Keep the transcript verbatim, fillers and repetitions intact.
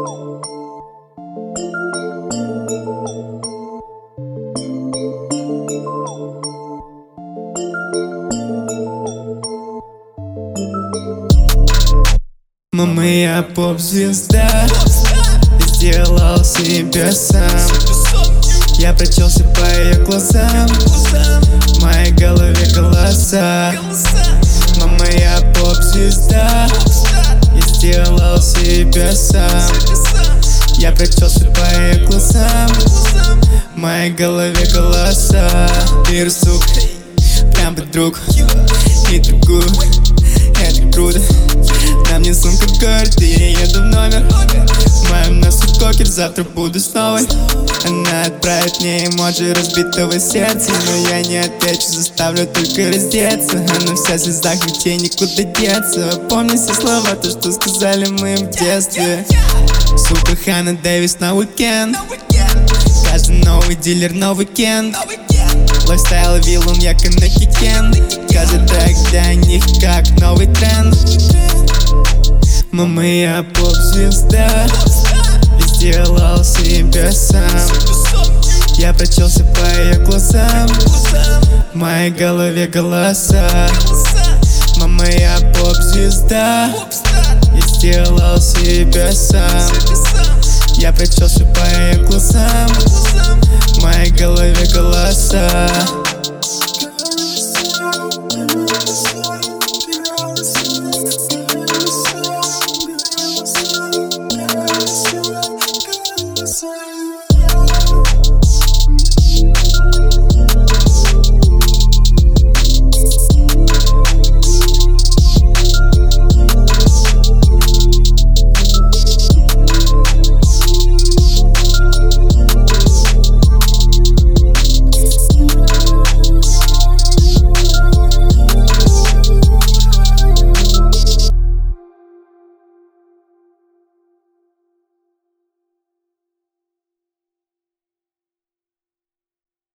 Мама, я поп-звезда, сделал себя сам. Я прочелся по ее глазам, в моей голове голоса. Мама, я поп-звезда, я сделал себя сам. Я прочелся по ее глазам, в моей голове голоса. Мир, сука, прям подруг, и другую, это круто. На мне сумка горит, и я еду в номер. В моем носу кокер, завтра буду с новой. Она отправит мне эмоджи разбитого сердца, но я не отвечу, заставлю только раздеться. Она вся в слезах, ведь ей никуда деться. Помни все слова, то, что сказали мы в детстве. Сука, Ханна Дэвис на уикенд. Каждый новый дилер, новый кент. Лайфстайл виллум, я Канеки Кен. Каждый трек для них как новый тренд. Мама, я поп-звезда, я сделал себя сам. Я прочелся по ее глазам, в моей голове голоса. Мама, я поп-звезда, я сделал себя сам. Я прочелся по ее глазам, в моей голове голоса.